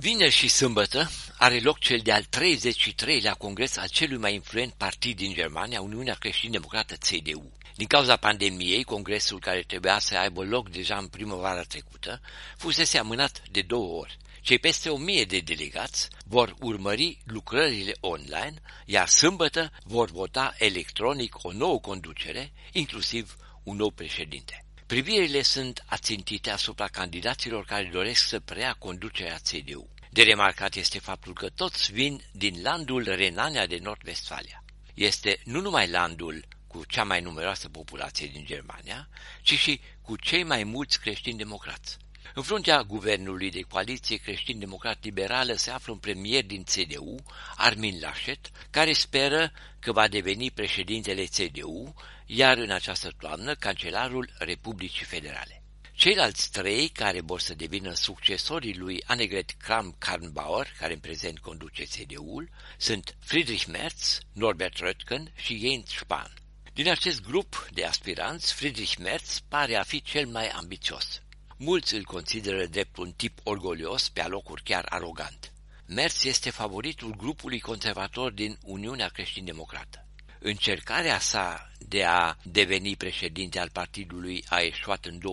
Vineri și sâmbătă are loc cel de-al 33-lea congres al celui mai influent partid din Germania, Uniunea Creștin-Democrată CDU. Din cauza pandemiei, congresul care trebuia să aibă loc deja în primăvara trecută, fusese amânat de 2 ori. Cei peste 1000 de delegați vor urmări lucrările online, iar sâmbătă vor vota electronic o nouă conducere, inclusiv un nou președinte. Privirile sunt ațintite asupra candidaților care doresc să preia conducerea CDU. De remarcat este faptul că toți vin din landul Renania de Nord-Vestfalia. Este nu numai landul cu cea mai numeroasă populație din Germania, ci și cu cei mai mulți creștini-democrați. În fruntea guvernului de coaliție creștin-democrat-liberală se află un premier din CDU, Armin Laschet, care speră că va deveni președintele CDU, iar în această toamnă cancelarul Republicii Federale. Ceilalți 3 care vor să devină succesorii lui Annegret Kramp-Karrenbauer, care în prezent conduce CDU-ul, sunt Friedrich Merz, Norbert Röttgen și Jens Spahn. Din acest grup de aspiranți, Friedrich Merz pare a fi cel mai ambițios. Mulți îl consideră drept un tip orgolios, pe alocuri chiar arogant. Merz este favoritul grupului conservator din Uniunea Creștin-Democrată. Încercarea sa de a deveni președinte al partidului a eșuat în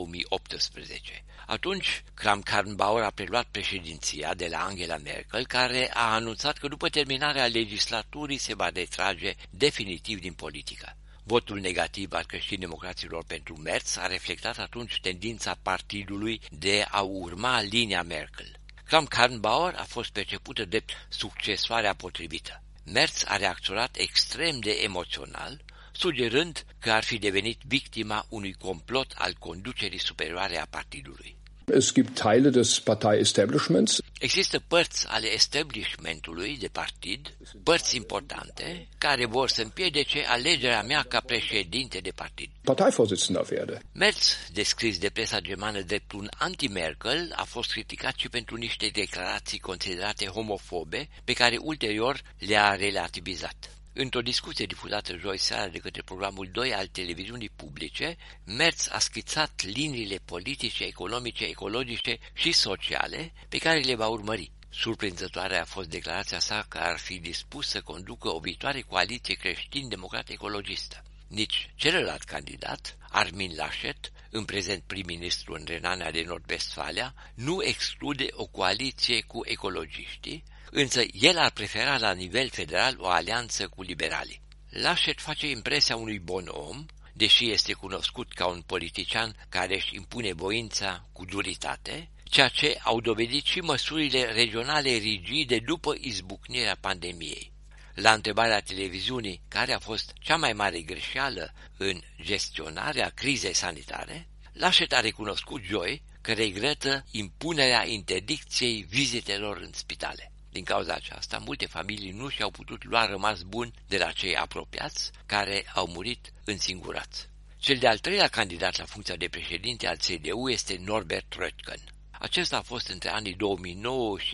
2018. Atunci, Kramp-Karrenbauer a preluat președinția de la Angela Merkel, care a anunțat că după terminarea legislaturii se va retrage definitiv din politică. Votul negativ al creștin-democraților pentru Merz a reflectat atunci tendința partidului de a urma linia Merkel. Kramp-Karrenbauer a fost percepută drept succesoarea potrivită. Merz a reacționat extrem de emoțional, sugerând că ar fi devenit victima unui complot al conducerii superioare a partidului. Es gibt Teile des Partei-Establishments. Există părți ale establishmentului de partid, părți importante, care vor să împiedice alegerea mea ca președinte de partid. Parteivorsitzender werde. Merz, descris de presa germană drept un anti-Merkel, a fost criticat și pentru niște declarații considerate homofobe, pe care ulterior le-a relativizat. Într-o discuție difuzată joi seara de către programul 2 al televiziunii publice, Merz a schițat liniile politice, economice, ecologice și sociale pe care le va urmări. Surprinzătoare a fost declarația sa că ar fi dispus să conducă o viitoare coaliție creștin-democrat-ecologistă. Nici celălalt candidat, Armin Laschet, în prezent prim-ministru în Renania de Nord-Vestfalia, nu exclude o coaliție cu ecologiștii, însă el ar prefera la nivel federal o alianță cu liberalii. Laschet face impresia unui bun om, deși este cunoscut ca un politician care își impune voința cu duritate, ceea ce au dovedit și măsurile regionale rigide după izbucnirea pandemiei. La întrebarea televiziunii care a fost cea mai mare greșeală în gestionarea crizei sanitare, Laschet a recunoscut joi că regretă impunerea interdicției vizitelor în spitale. Din cauza aceasta, multe familii nu și-au putut lua rămas bun de la cei apropiați care au murit însingurați. Cel de-al 3-lea candidat la funcția de președinte al CDU este Norbert Röttgen. Acesta a fost între anii 2009 și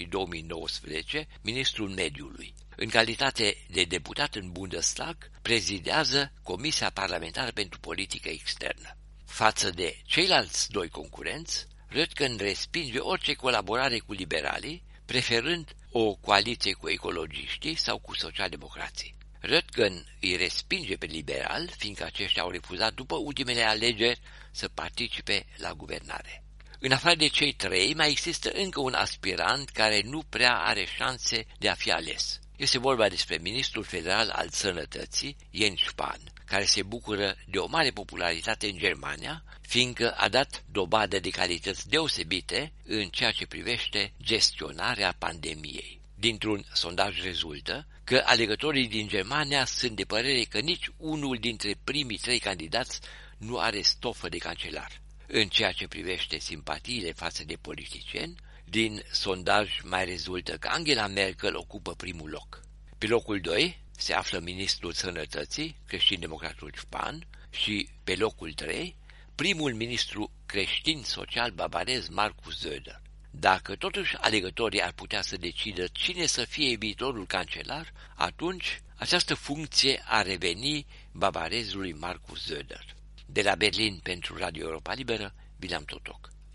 2019 ministrul mediului. În calitate de deputat în Bundestag, prezidează Comisia Parlamentară pentru Politică Externă. Față de ceilalți 2 concurenți, Röttgen respinge orice colaborare cu liberalii, preferând o coaliție cu ecologiștii sau cu socialdemocrații. Röttgen îi respinge pe liberal, fiindcă aceștia au refuzat după ultimele alegeri să participe la guvernare. În afară de cei 3, mai există încă un aspirant care nu prea are șanse de a fi ales. Este vorba despre ministrul federal al sănătății, Jens Spahn, care se bucură de o mare popularitate în Germania, fiindcă a dat dovadă de calități deosebite în ceea ce privește gestionarea pandemiei. Dintr-un sondaj rezultă că alegătorii din Germania sunt de părere că nici unul dintre primii 3 candidați nu are stofă de cancelar. În ceea ce privește simpatiile față de politicieni, din sondaj mai rezultă că Angela Merkel ocupă primul loc. Pe locul 2 se află ministrul sănătății, creștin-democratul Spahn, și pe locul 3, primul ministru creștin-social bavarez Markus Söder. Dacă totuși alegătorii ar putea să decidă cine să fie viitorul cancelar, atunci această funcție ar reveni bavarezului Markus Söder. De la Berlin pentru Radio Europa Liberă, William Totoc.